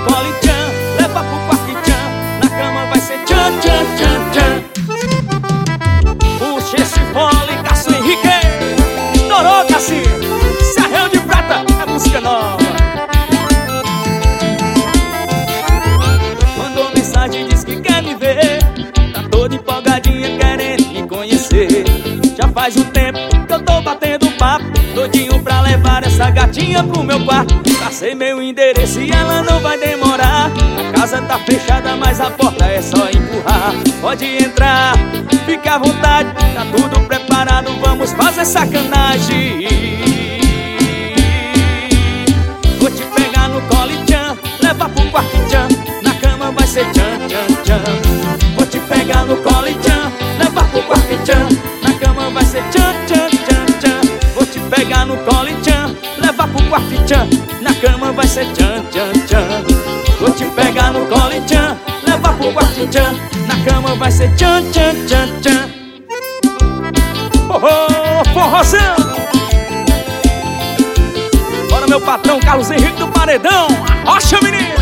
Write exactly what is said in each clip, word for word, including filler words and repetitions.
colo e tchan, leva pro quarto e tchan, na cama vai ser tchan, tchan, tchan, tchan. Puxa esse fole, Cássio Henrique, estourou, Cássio. Serrão de Prata, é música nova. Mandou mensagem, diz que quer me ver, tá toda empolgadinha querendo me conhecer. Já faz um tempo que eu tô batendo papo, doidinho pra levar essa gatinha pro meu quarto. Passei meu endereço e ela não vai demorar. A casa tá fechada, mas a porta é só empurrar. Pode entrar, fica à vontade, tá tudo preparado, vamos fazer sacanagem. Vou te pegar no colo e tchan, levar pro quarto e tchan, na cama vai ser tchan, tchan, tchan. Vou te pegar no colo e tchan, levar pro quarto e tchan, na cama vai ser tchan, tchan, tchan, tchan. Vou te pegar no colo e tchan, levar pro quarto e tchan, na cama vai ser tchan, tchan, tchan. Vou te pegar no colo e tchan, levar pro quarto e tchan, na cama vai ser tchan, tchan, tchan, tchan. Oh, oh, forrozão! Bora, meu patrão Carlos Henrique do Paredão, arrocha, menino!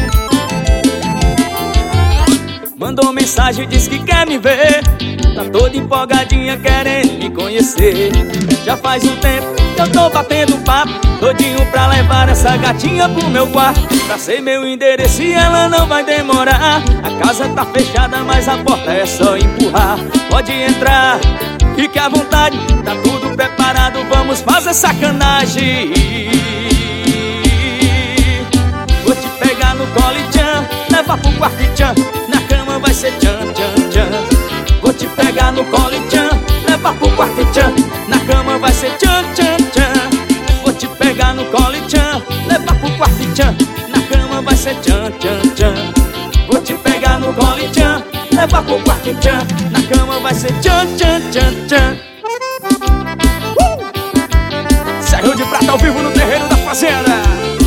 Mandou mensagem, diz que quer me ver, tá toda empolgadinha querendo me conhecer. Já faz um tempo que eu tô batendo papo, doidinho pra levar essa gatinha pro meu quarto. Passei meu endereço e ela não vai demorar. A casa tá fechada, mas a porta é só empurrar. Pode entrar, fique à vontade, tá tudo preparado, vamos fazer sacanagem. Vou te pegar no colo e tchan, levar pro quarto e tchan, na cama vai ser tchan, tchan, tchan. Vou te pegar no colo e tchan, levar pro quarto e tchan, na cama vai ser tchan, tchan, tchan. Vou te pegar no colo e tchan, levar pro quarto e tchan, na cama vai ser tchan, tchan, tchan. Vou te pegar no colo e tchan, levar pro quarto e tchan, na cama vai ser tchan, tchan, tchan, tchan. uh! Serrão de Prata ao vivo no terreiro da fazenda.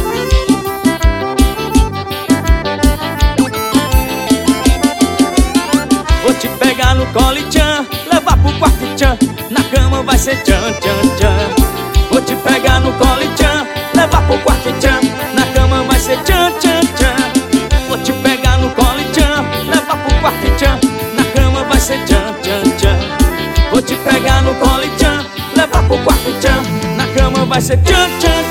Vou te pegar no colo e tchan, levar pro quarto e tchan, na cama vai ser tchan, tchan, tchan. Vou te pegar no colo e tchan, levar pro quarto e tchan, na cama vai ser tchan, tchan, tchan. Vou te pegar no colo e tchan, levar pro quarto e tchan, na cama vai ser tchan, tchan, tchan. Vou te pegar no colo e tchan, levar pro quarto e tchan, na cama vai ser tchan, tchan.